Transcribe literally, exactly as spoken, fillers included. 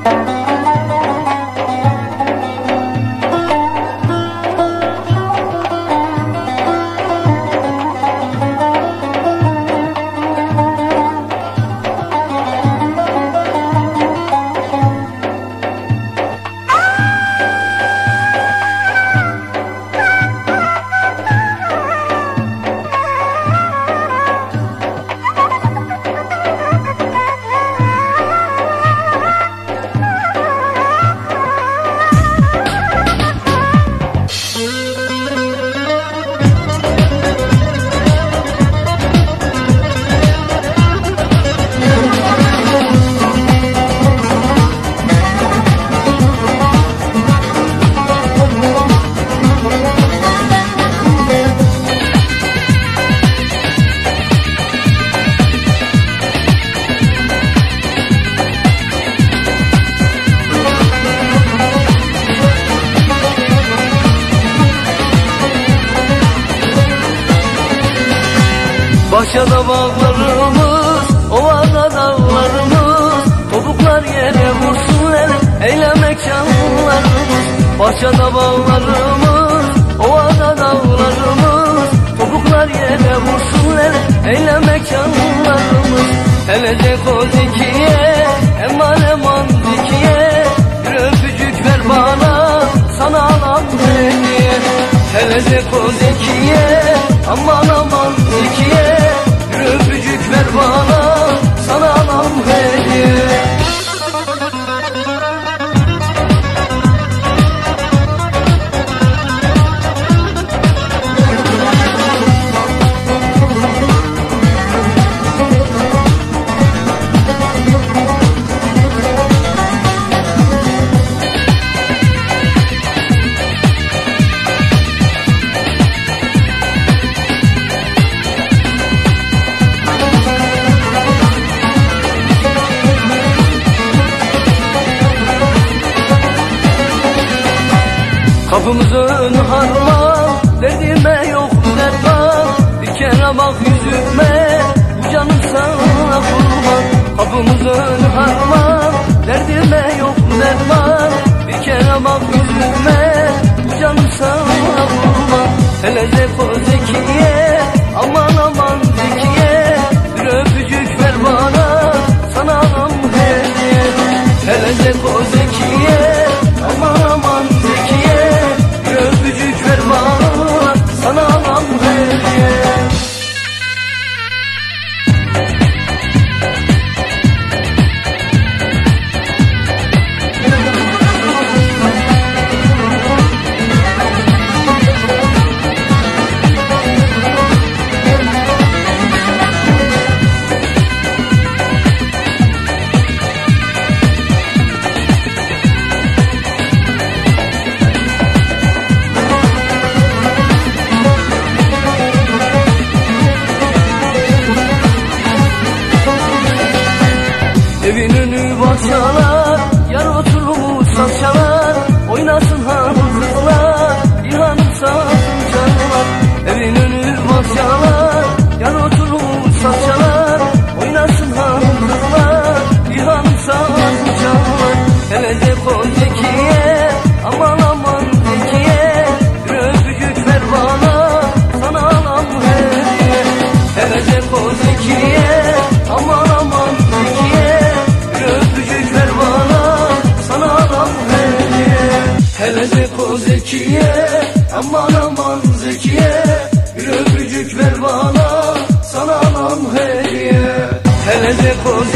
Bahçede bağlarımız, ovada dağlarımız, topuklar yere vursun el, eylemek canlarımız. Bahçede bağlarımız, ovada dağlarımız, topuklar yere vursun el, eylemek canlarımız. Hele o zikiye, eman eman zikiye, bir öpücük ver bana, sana alan hediye. Hele o zikiye, aman aman zikiye, bir öpücük ver bana, sana alan hediye. Kapımızın harman, derdime yok derman, bir kere bak yüzüme, bu canım sana kurban. Kapımızın harman, derdime yok derman, bir kere bak yüzüme, bu canım sana kurban. Hele o zikiye, aman aman zikiye, bir öpücük ver bana, sana alam hediye. Hele o zikiye, aman aman zikiye, bir öpücük ver bana, sana alam hediye. Evin önü bahçalar, yar oturmuş saçalar, oynasın hanım kızlar, bir hanım sazın çalar. Evin önü bahçalar, yar oturmuş saçalar, oynasın hanım kızlar, bir hanım sazın çalar. Hele o zekiye, aman aman zekiye, bir öpücük ver bana, sana alam hediye. Hele o zekiye, aman aman zekiye, öpücük ver bana, sana alam hediye. Hele o zekiye, aman aman zekiye, bir öpücük ver bana, sana alam hediye. Hele o